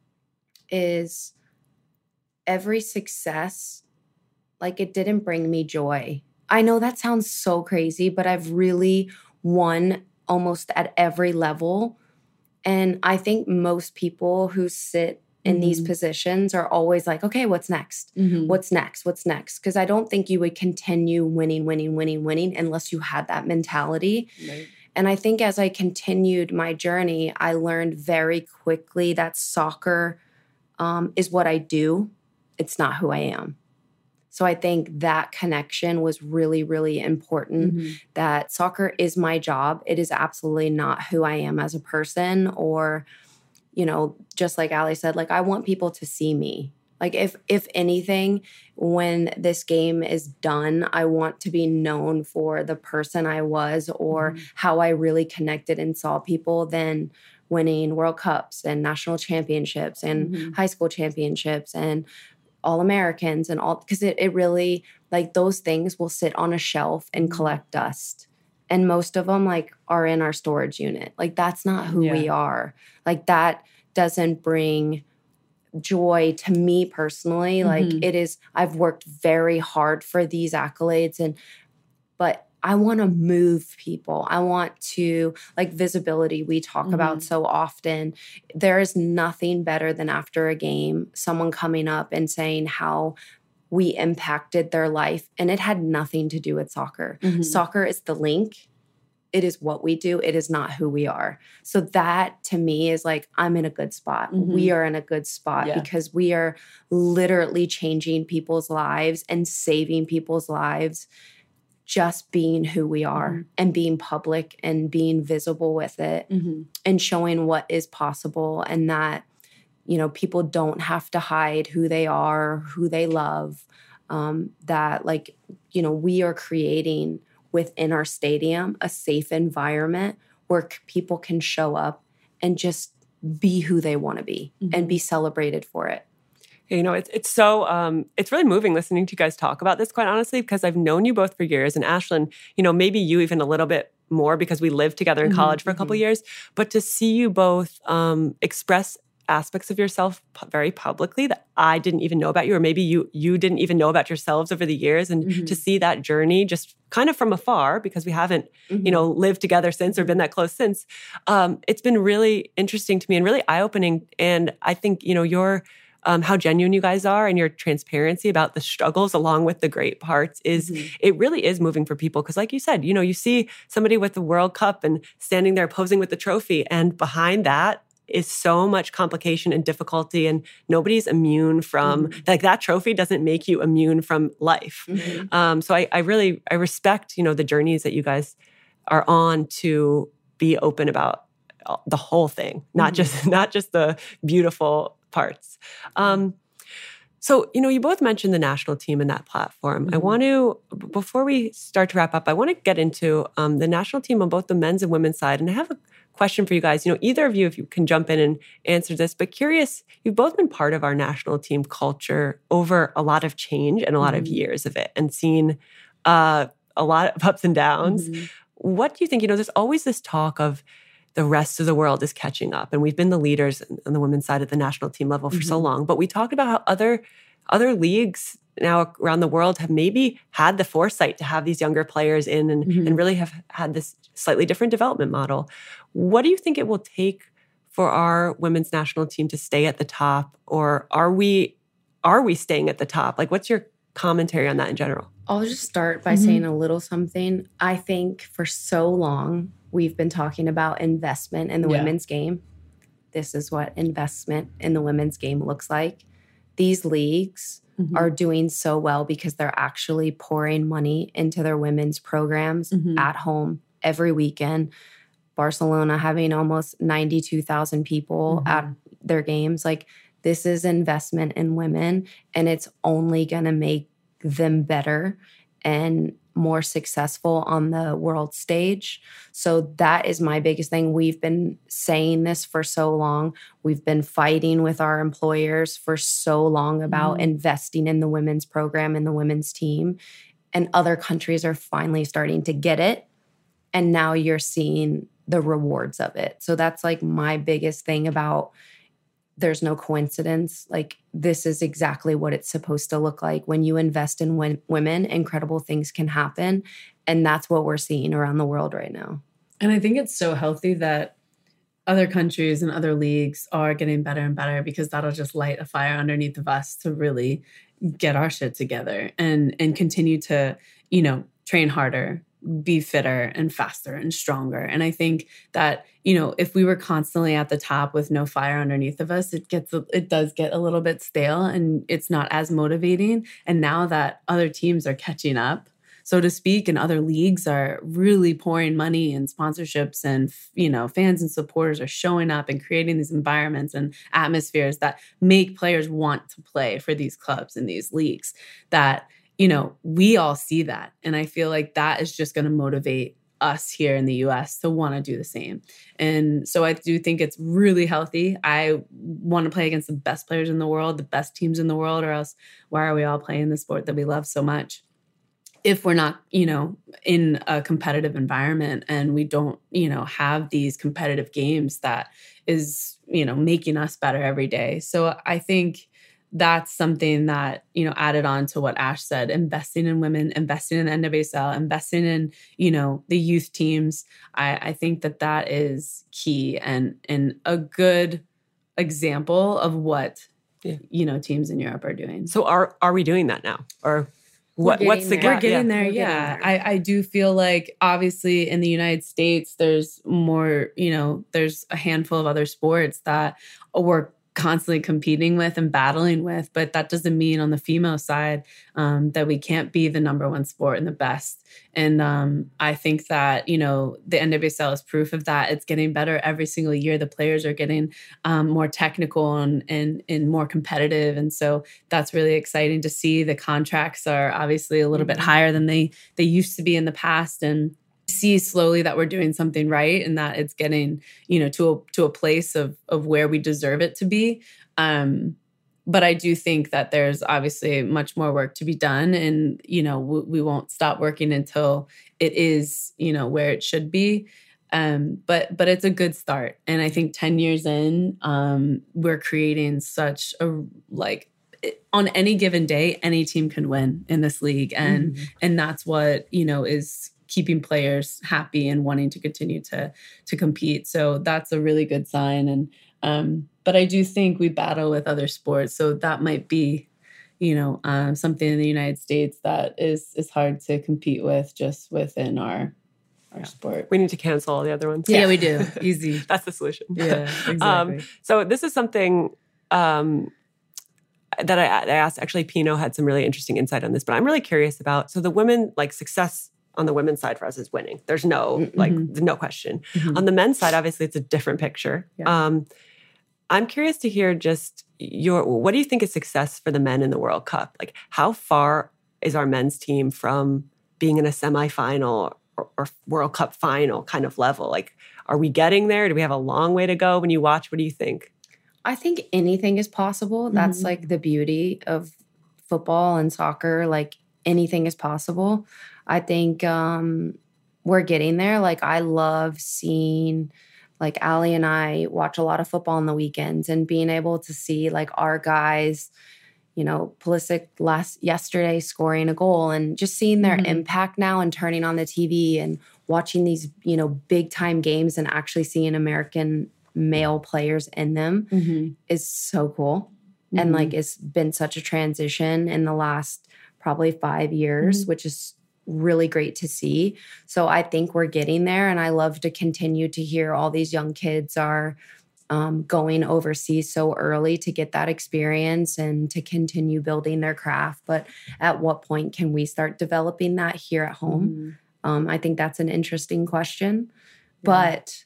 D: is every success, like it didn't bring me joy. I know that sounds so crazy, but I've really won almost at every level. And I think most people who sit in mm-hmm. these positions are always like, okay, what's next? Mm-hmm. What's next? What's next? Because I don't think you would continue winning, winning, winning, winning unless you had that mentality. Right. And I think as I continued my journey, I learned very quickly that soccer um, is what I do. It's not who I am. So I think that connection was really, really important, mm-hmm. that soccer is my job. It is absolutely not who I am as a person or you know, just like Allie said, like, I want people to see me. Like, if if anything, when this game is done, I want to be known for the person I was or mm-hmm. how I really connected and saw people than winning World Cups and national championships and mm-hmm. high school championships and All-Americans and all, because it, it really, like, those things will sit on a shelf and collect dust. And most of them, like, are in our storage unit. Like, that's not who yeah. we are. Like, that doesn't bring joy to me personally. Mm-hmm. Like, it is, I've worked very hard for these accolades. And, but I want to move people. I want to, like, visibility we talk mm-hmm. about so often. There is nothing better than after a game, someone coming up and saying how we impacted their life, and it had nothing to do with soccer. Mm-hmm. Soccer is the link. It is what we do. It is not who we are. So that to me is like, I'm in a good spot. Mm-hmm. We are in a good spot yeah. because we are literally changing people's lives and saving people's lives just being who we are mm-hmm. and being public and being visible with it mm-hmm. and showing what is possible, and that, you know, people don't have to hide who they are, who they love, um, that like, you know, we are creating within our stadium a safe environment where c- people can show up and just be who they want to be mm-hmm. and be celebrated for it.
B: You know, it's it's so, um, it's really moving listening to you guys talk about this, quite honestly, because I've known you both for years. And Ashlyn, you know, maybe you even a little bit more because we lived together in college mm-hmm. for a couple mm-hmm. years. But to see you both um, express aspects of yourself pu- very publicly that I didn't even know about you, or maybe you you didn't even know about yourselves over the years, and mm-hmm. to see that journey just kind of from afar, because we haven't, mm-hmm. you know, lived together since or been that close since, um, it's been really interesting to me and really eye-opening. And I think, you know, your Um, how genuine you guys are and your transparency about the struggles along with the great parts is, mm-hmm. it really is moving for people. Because like you said, you know, you see somebody with the World Cup and standing there posing with the trophy, and behind that is so much complication and difficulty, and nobody's immune from, mm-hmm. like that trophy doesn't make you immune from life. Mm-hmm. Um, so I, I really, I respect, you know, the journeys that you guys are on to be open about the whole thing, not mm-hmm. just, not just the beautiful parts. Um, so, you know, you both mentioned the national team and that platform. Mm-hmm. I want to, before we start to wrap up, I want to get into um, the national team on both the men's and women's side. And I have a question for you guys. You know, either of you, if you can jump in and answer this, but curious, you've both been part of our national team culture over a lot of change and a lot mm-hmm. of years of it, and seen uh, a lot of ups and downs. Mm-hmm. What do you think? You know, there's always this talk of the rest of the world is catching up. And we've been the leaders on the women's side at the national team level for mm-hmm. so long. But we talked about how other other leagues now around the world have maybe had the foresight to have these younger players in and, mm-hmm. and really have had this slightly different development model. What do you think it will take for our women's national team to stay at the top? Or are we are we staying at the top? Like, what's your commentary on that in general?
D: I'll just start by mm-hmm. saying a little something. I think for so long, we've been talking about investment in the yeah. women's game. This is what investment in the women's game looks like. These leagues mm-hmm. are doing so well because they're actually pouring money into their women's programs mm-hmm. at home every weekend. Barcelona having almost ninety-two thousand people mm-hmm. at their games. Like, this is investment in women, and it's only going to make them better and more successful on the world stage. So that is my biggest thing. We've been saying this for so long. We've been fighting with our employers for so long about mm. investing in the women's program and the women's team. And other countries are finally starting to get it. And now you're seeing the rewards of it. So that's like my biggest thing about, there's no coincidence. Like, this is exactly what it's supposed to look like. When you invest in w- women, incredible things can happen. And that's what we're seeing around the world right now.
C: And I think it's so healthy that other countries and other leagues are getting better and better, because that'll just light a fire underneath of us to really get our shit together and, and continue to, you know, train harder, be fitter and faster and stronger. And I think that, you know, if we were constantly at the top with no fire underneath of us, it gets, it does get a little bit stale and it's not as motivating. And now that other teams are catching up, so to speak, and other leagues are really pouring money and sponsorships, and, you know, fans and supporters are showing up and creating these environments and atmospheres that make players want to play for these clubs and these leagues, that, you know, we all see that. And I feel like that is just going to motivate us here in the U S to want to do the same. And so I do think it's really healthy. I want to play against the best players in the world, the best teams in the world, or else why are we all playing the sport that we love so much if we're not, you know, in a competitive environment and we don't, you know, have these competitive games that is, you know, making us better every day. So I think that's something that, you know, added on to what Ash said, investing in women, investing in the N W S L, investing in, you know, the youth teams. I, I think that that is key and, and a good example of what, yeah. you know, teams in Europe are doing.
B: So are, are we doing that now? Or what, what's the
C: there.
B: gap?
C: We're getting
B: yeah.
C: there.
B: We're
C: yeah.
B: getting there.
C: I, I do feel like obviously in the United States, there's more, you know, there's a handful of other sports that were constantly competing with and battling with. But that doesn't mean on the female side um, that we can't be the number one sport and the best. And um, I think that, you know, the N W S L is proof of that. It's getting better every single year. The players are getting um, more technical and, and, and more competitive. And so that's really exciting to see. The contracts are obviously a little bit higher than they, they used to be in the past. And see slowly that we're doing something right and that it's getting, you know, to a, to a place of, of where we deserve it to be. Um, but I do think that there's obviously much more work to be done, and, you know, we, we won't stop working until it is, you know, where it should be. Um, but, but it's a good start. And I think ten years in, um, we're creating such a, like, on any given day, any team can win in this league. And, mm-hmm. and that's what, you know, is keeping players happy and wanting to continue to to compete. So that's a really good sign. And um, but I do think we battle with other sports, so that might be, you know, um, something in the United States that is is hard to compete with just within our our yeah. sport.
B: We need to cancel all the other ones.
C: Yeah, yeah we do. Easy.
B: That's the solution.
C: Yeah, exactly.
B: Um, so this is something. Um, that I, I asked. Actually, Pino had some really interesting insight on this, but I'm really curious about. So the women, like success on the women's side for us is winning. There's no, mm-hmm. like, no question. Mm-hmm. On the men's side, obviously, it's a different picture. Yeah. Um, I'm curious to hear just your, what do you think is success for the men in the World Cup? Like, how far is our men's team from being in a semifinal or, or World Cup final kind of level? Like, are we getting there? Do we have a long way to go? When you watch, what do you think?
D: I think anything is possible. That's mm-hmm. like the beauty of football and soccer. Like, anything is possible. I think um, we're getting there. Like, I love seeing, like, Allie and I watch a lot of football on the weekends, and being able to see, like, our guys, you know, Pulisic last yesterday scoring a goal, and just seeing their mm-hmm. impact now, and turning on the T V and watching these, you know, big time games and actually seeing American male players in them mm-hmm. is so cool. Mm-hmm. And like, it's been such a transition in the last probably five years, mm-hmm. which is really great to see. So I think we're getting there, and I love to continue to hear all these young kids are um, going overseas so early to get that experience and to continue building their craft. But at what point can we start developing that here at home? Mm-hmm. Um, I think that's an interesting question, yeah. but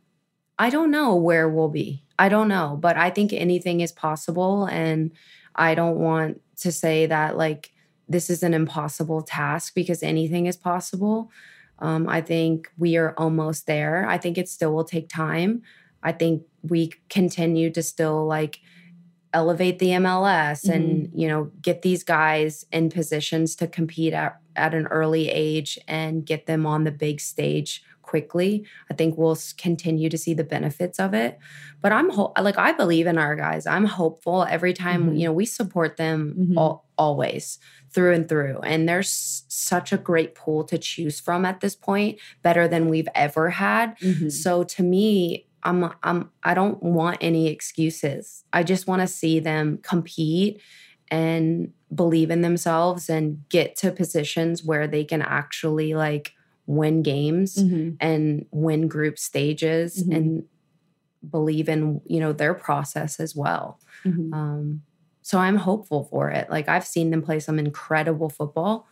D: I don't know where we'll be. I don't know, but I think anything is possible, and I don't want to say that, like, this is an impossible task, because anything is possible. Um, I think we are almost there. I think it still will take time. I think we continue to still, like, elevate the M L S mm-hmm. and, you know, get these guys in positions to compete at, at an early age and get them on the big stage quickly. I think we'll continue to see the benefits of it. But I'm ho- like, I believe in our guys. I'm hopeful every time, mm-hmm. you know, we support them mm-hmm. all, always through and through. And there's such a great pool to choose from at this point, better than we've ever had. Mm-hmm. So to me, I'm, I'm, I don't want any excuses. I just want to see them compete and believe in themselves and get to positions where they can actually, like, win games mm-hmm. and win group stages mm-hmm. and believe in, you know, their process as well. Mm-hmm. Um, so I'm hopeful for it. Like, I've seen them play some incredible football.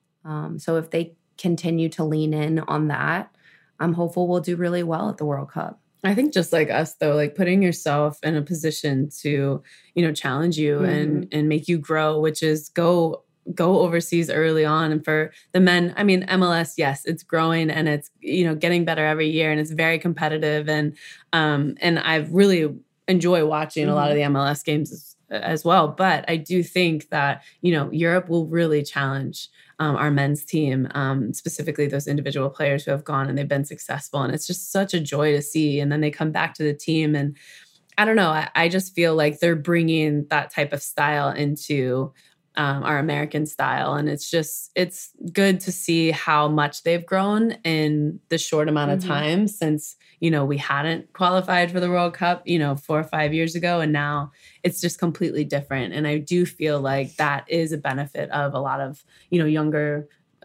D: Um, so if they continue to lean in on that, I'm hopeful we'll do really well at the World Cup.
C: I think just like us, though, like putting yourself in a position to, you know, challenge you mm-hmm. and and make you grow, which is go go overseas early on. And for the men, I mean, M L S, yes, it's growing and it's, you know, getting better every year, and it's very competitive. And um and I really enjoy watching mm-hmm. a lot of the M L S games as, as well. But I do think that, you know, Europe will really challenge Um, our men's team, um, specifically those individual players who have gone and they've been successful. And it's just such a joy to see. And then they come back to the team. And I don't know, I, I just feel like they're bringing that type of style into um, our American style. And it's just, it's good to see how much they've grown in the short amount of mm-hmm. time since, you know, we hadn't qualified for the World Cup, you know, four or five years ago. And now it's just completely different. And I do feel like that is a benefit of a lot of, you know, younger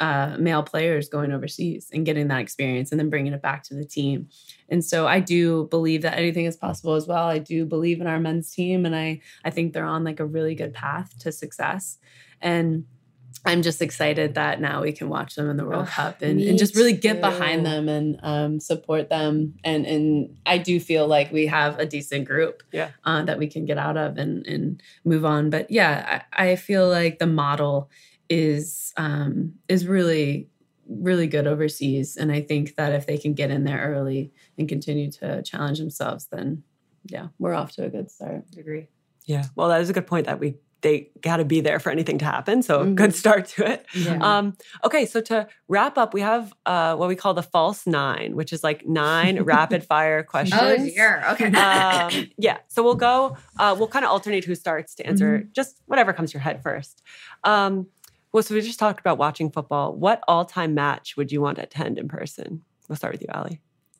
C: uh, male players going overseas and getting that experience and then bringing it back to the team. And so I do believe that anything is possible as well. I do believe in our men's team, and I I think they're on like a really good path to success. And I'm just excited that now we can watch them in the World oh, Cup and, and just really get behind them and um, support them. And and I do feel like we have a decent group
B: yeah.
C: uh, that we can get out of and, and move on. But yeah, I, I feel like the model is um, is really, really good overseas. And I think that if they can get in there early and continue to challenge themselves, then yeah, we're off to a good start.
D: I agree.
B: Yeah. Well, that is a good point that we they got to be there for anything to happen. So mm-hmm. good start to it.
D: Yeah.
B: Um, okay. So to wrap up, we have uh, what we call the false nine, which is like nine rapid fire questions.
D: Oh dear. Okay.
B: um, yeah. So we'll go, uh, we'll kind of alternate who starts to answer mm-hmm. just whatever comes to your head first. Um, well, so we just talked about watching football. What all-time match would you want to attend in person? We'll start with you, Allie.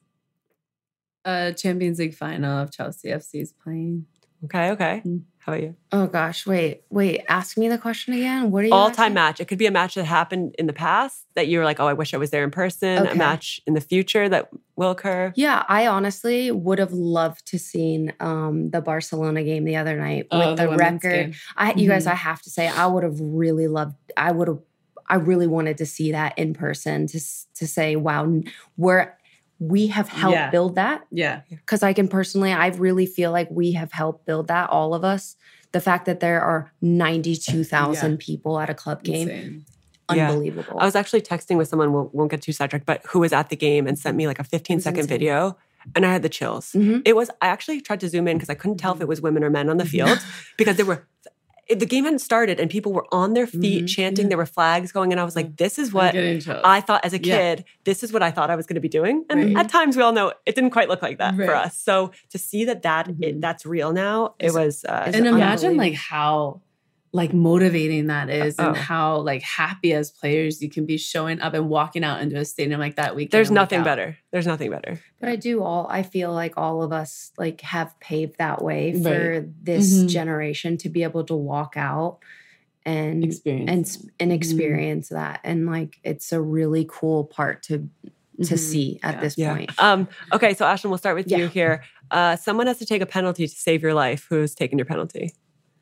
C: Uh, Champions League final of Chelsea F C is playing.
B: Okay. Okay. Mm-hmm. How about you?
D: Oh gosh, wait, wait. Ask me the question again. What are you
B: all-time
D: asking?
B: match? It could be a match that happened in the past that you were like, oh, I wish I was there in person.
D: Okay.
B: A match in the future that will occur.
D: Yeah, I honestly would have loved to seen um, the Barcelona game the other night
C: oh,
D: with
C: the,
D: the record.
C: Game.
D: I, you mm-hmm. guys, I have to say, I would have really loved. I would have. I really wanted to see that in person to to say, wow, we're. We have helped
C: yeah.
D: build that.
C: Yeah.
D: Because I can personally, I really feel like we have helped build that, all of us. The fact that there are ninety-two thousand yeah. people at a club game,
C: Insane.
D: Unbelievable.
B: Yeah. I was actually texting with someone, we won't get too sidetracked, but who was at the game and sent me like a fifteen second insane. video. And I had the chills.
D: Mm-hmm.
B: It was, I actually tried to zoom in because I couldn't tell if it was women or men on the field because there were, the game hadn't started and people were on their feet mm-hmm. chanting. Yeah. There were flags going and I was like, this is what I thought as a kid. Yeah. This is what I thought I was going to be doing. And right. at times we all know it didn't quite look like that right. for us. So to see that, that mm-hmm. it, that's real now, it was uh,
C: and imagine like how like motivating that is uh, and oh. how like happy as players you can be showing up and walking out into a stadium like that weekend.
B: There's nothing better. There's nothing better.
D: But I do all, I feel like all of us like have paved that way for right. this mm-hmm. generation to be able to walk out and
C: experience
D: and, and experience mm-hmm. that. And like, it's a really cool part to, to mm-hmm. see at
B: yeah.
D: this
B: yeah.
D: point.
B: Um, okay. So Ashlyn, we'll start with
D: yeah.
B: you here. Uh, someone has to take a penalty to save your life. Who's taking your penalty?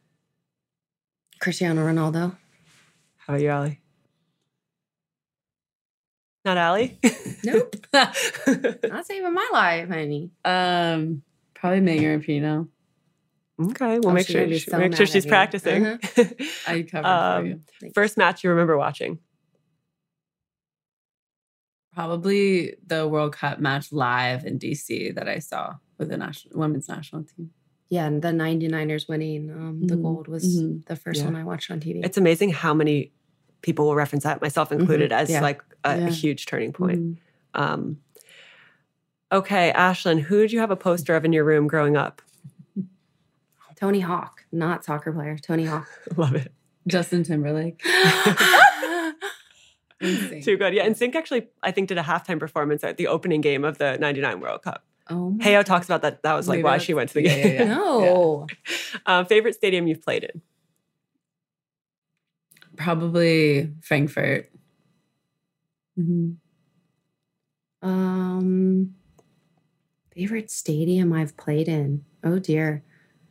D: Cristiano Ronaldo.
B: How about you, Allie? Not Allie?
D: Nope. Not saving my life, honey.
C: Um, probably Megan Rapinoe.
B: Okay, we'll
D: oh,
B: make sure
D: so
B: make sure she's practicing.
D: Uh-huh.
C: I covered
B: um,
C: for you.
B: Thanks. First match you remember watching?
C: Probably the World Cup match live in D C that I saw with the national women's national team.
D: Yeah, and the ninety-niners winning um, the mm-hmm. gold was mm-hmm. the first yeah. one I watched on T V.
B: It's amazing how many people will reference that, myself included, mm-hmm. as
D: yeah.
B: like a,
C: yeah.
B: a huge turning point.
C: Mm-hmm.
B: Um, okay, Ashlyn, who did you have a poster of in your room growing up?
D: Tony Hawk, not soccer player. Tony Hawk.
B: Love it.
C: Justin Timberlake.
B: Too good. Yeah, and Sync actually, I think, did a halftime performance at the opening game of the ninety-nine World Cup.
D: Oh,
B: Heyo talks about that. That was like Maybe why she went to the
C: yeah,
B: game.
C: Yeah, yeah.
D: No.
B: yeah. Um, favorite stadium you've played in?
C: Probably Frankfurt.
D: Mm-hmm. Um, favorite stadium I've played in? Oh dear.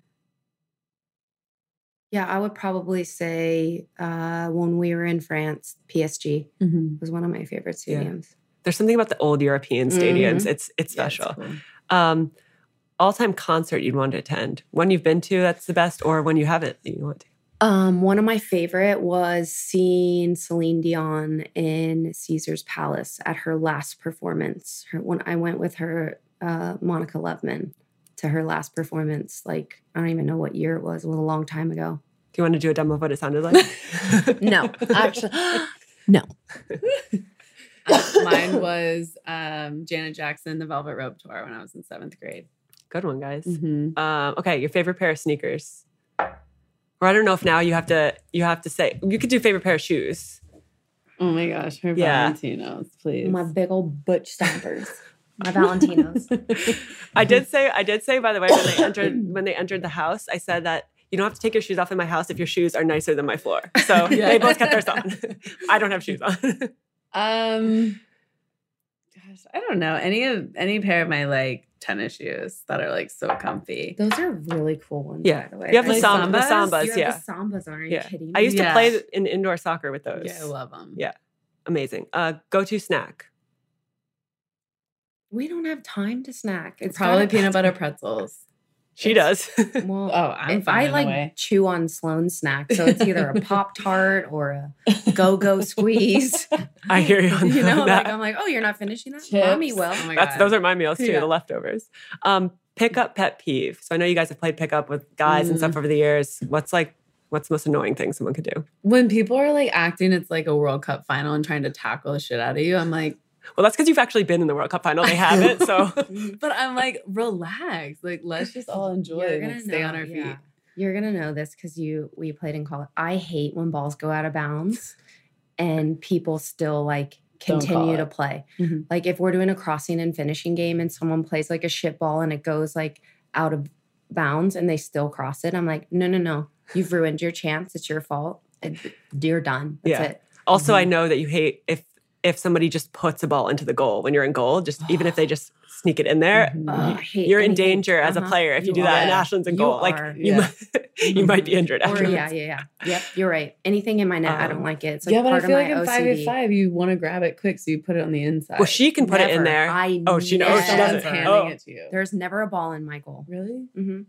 D: Yeah, I would probably say uh, when we were in France, P S G
C: mm-hmm.
D: was one of my favorite stadiums.
B: Yeah. There's something about the old European stadiums.
D: Mm-hmm.
B: It's it's special.
C: Yeah, it's
B: cool. um, all-time concert you'd want to attend? One you've been to that's the best, or one you haven't that you want to?
D: Um, one of my favorite was seeing Celine Dion in Caesar's Palace at her last performance. Her, when I went with her, uh, Monica Loveman, to her last performance. Like, I don't even know what year it was. It was a long time ago.
B: Do you want to do a demo of what it sounded like?
D: No, actually, no.
C: Uh, mine was um, Janet Jackson, the Velvet Rope Tour when I was in seventh grade.
B: Good one, guys.
C: Mm-hmm.
B: Um, okay, your favorite pair of sneakers? Or I don't know if now you have to you have to say, you could do favorite pair of shoes.
C: Oh my gosh, her
B: yeah.
C: Valentinos, please.
D: My big old butch stompers. My Valentinos.
B: I did say, I did say, by the way, when they entered when they entered the house, I said that you don't have to take your shoes off in my house if your shoes are nicer than my floor. So
C: Yeah.
B: they both kept theirs on. I don't have shoes on.
C: Um, gosh, I don't know any of any pair of my like tennis shoes that are like so comfy.
D: Those are really cool ones,
B: Yeah.
D: by the way.
B: You have the,
C: Like
B: samba, the
C: Sambas?
B: sambas,
D: You have
B: yeah.
D: the sambas on. Are you
B: yeah.
D: kidding me?
B: I used to
C: Yeah.
B: play in indoor soccer with those.
C: Yeah, I love them.
B: Yeah. Amazing. Uh, go-to snack.
D: We don't have time to snack. It's
C: Probably
D: gotta-
C: peanut butter pretzels.
B: She does.
D: Well,
C: Oh, I'm
D: if I
C: finding a
D: like
C: way.
D: chew on Sloan snack, so it's either a Pop Tart or a Go Go Squeeze.
B: I hear you on
D: You know,
B: that.
D: like I'm like, oh, you're not finishing that?
C: Chips.
D: Mommy will.
C: Oh my
B: That's
C: God.
B: those are my meals too,
C: Yeah.
B: the leftovers. Um, pickup pet peeve. So I know you guys have played pickup with guys and
C: Mm.
B: stuff over the years. What's like what's the most annoying thing someone could do?
C: When people are like acting it's like a World Cup final and trying to tackle the shit out of you, I'm like,
B: Well, that's because you've actually been in the World Cup final. They haven't. So
C: but I'm like, relax. Like, let's just all enjoy
D: You're
C: it
D: gonna
C: and stay on
D: know,
C: our feet.
D: yeah. You're gonna know this because you we played in college. I hate when balls go out of bounds and people still like
C: Don't call
D: continue
C: it.
D: to play.
C: Mhm.
D: Like if we're doing a crossing and finishing game and someone plays like a shit ball and it goes like out of bounds and they still cross it, I'm like, no, no, no. You've ruined your chance. It's your fault. And you're done. That's
B: Yeah.
D: it.
B: also I
C: Mhm.
B: know that you hate if if somebody just puts a ball into the goal when you're in goal, just even if they just sneak it in there,
C: Mhm.
D: Ugh, I hate
B: you're in
D: anything-
B: danger as a
D: uh-huh.
B: player if you,
D: You
B: do that. And
C: are.
B: Ashland's in
D: You
B: goal.
D: are.
B: Like you,
C: Yeah.
B: might, you might be injured.
D: Or
B: afterwards.
D: yeah, yeah, yeah. Yep, you're right. Anything in my net, I don't
B: Um,
D: like it. It's like
C: yeah, but I
D: part
C: feel
D: of
C: like
D: my
C: in five v
D: O C D.
C: five, you want to grab it quick, so you put it on the inside.
B: Well, she can put it in
D: Never.
B: there.
D: I
B: Oh, she knows.
C: Or
B: She does
C: someone's
B: it.
C: handing
B: Oh.
C: it to you.
D: There's never a ball in my goal.
C: Really?
D: hmm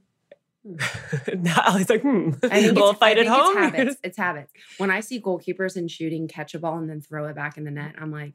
B: Now Ali's like, hmm.
D: I think
B: we'll
D: it's,
B: fight
D: I
B: at
D: think
B: home.
D: It's habits. It's habits. When I see goalkeepers and shooting, catch a ball and then throw it back in the net, I'm like,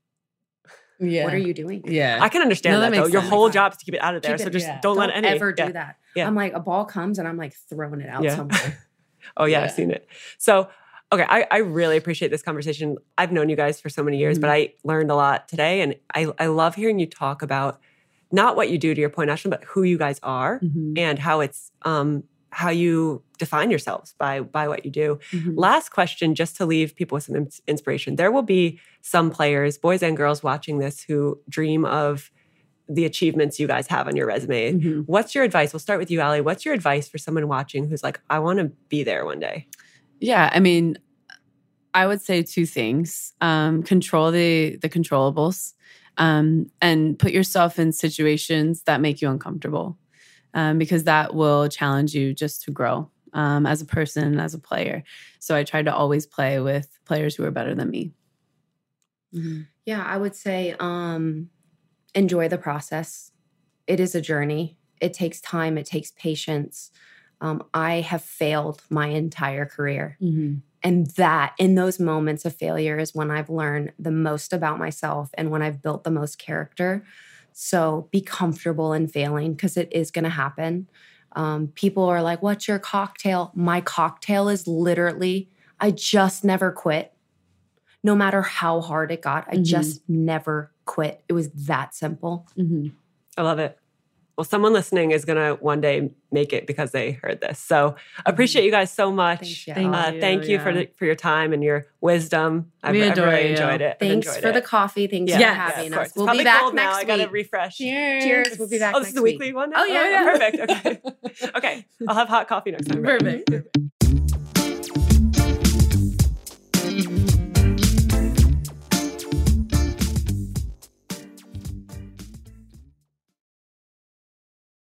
C: Yeah.
D: what are you doing?
C: Yeah.
B: I can understand
C: No,
B: that,
C: that
B: though.
C: makes
B: Your
C: sense.
B: whole job is to keep it out of there.
D: Keep
B: so
D: it-
B: just
C: yeah.
B: don't,
D: Don't
B: let any
D: ever
B: yeah.
D: do that.
B: Yeah.
D: I'm like, a ball comes and I'm like throwing it out
B: Yeah.
D: somewhere.
B: Oh yeah, I've
C: Yeah.
B: seen it. So, okay, I, I really appreciate this conversation. I've known you guys for so many years,
C: Mhm.
B: but I learned a lot today, and I I love hearing you talk about not what you do, to your point, Ashlyn, but who you guys are
C: Mhm.
B: and how it's um how you define yourselves by by what you do.
C: Mhm.
B: Last question, just to leave people with some ins- inspiration. There will be some players, boys and girls, watching this who dream of the achievements you guys have on your resume.
C: Mhm.
B: What's your advice? We'll start with you, Ali. What's your advice for someone watching who's like, I want to be there one day?
C: Yeah, I mean, I would say two things: um, control the the controllables, um, and put yourself in situations that make you uncomfortable, um, because that will challenge you just to grow um, as a person, as a player. So I tried to always play with players who are better than me. Mhm.
D: Yeah, I would say um, enjoy the process. It is a journey. It takes time. It takes patience. Um, I have failed my entire career.
C: Mhm.
D: And that in those moments of failure is when I've learned the most about myself and when I've built the most character. So be comfortable in failing because it is going to happen. Um, people are like, what's your cocktail? My cocktail is literally, I just never quit. No matter how hard it got, I
C: Mhm.
D: just never quit. It was that simple.
C: Mhm.
B: I love it. Well, someone listening is going to one day make it because they heard this. So appreciate you guys so much.
D: Thank you.
C: Thank
B: Uh,
C: you,
B: thank you for
C: yeah.
B: the, for your time and your wisdom. I've,
C: We
B: I've
C: adore
B: really
C: you.
B: enjoyed it. I've
D: Thanks
B: enjoyed
D: for the
B: it.
D: coffee. Thanks
B: Yeah,
D: for
C: Yes,
B: yeah,
D: having
B: of course.
D: us.
B: It's
D: We'll
B: probably
D: be back
B: cold now.
D: next
B: I got to
D: week.
B: refresh.
C: Cheers.
D: Cheers. We'll be back
B: Oh, this is
D: next
B: the
D: week.
B: weekly one now?
D: Oh, yeah, yeah.
B: Perfect. Okay. Okay. I'll have hot coffee next time.
C: Perfect.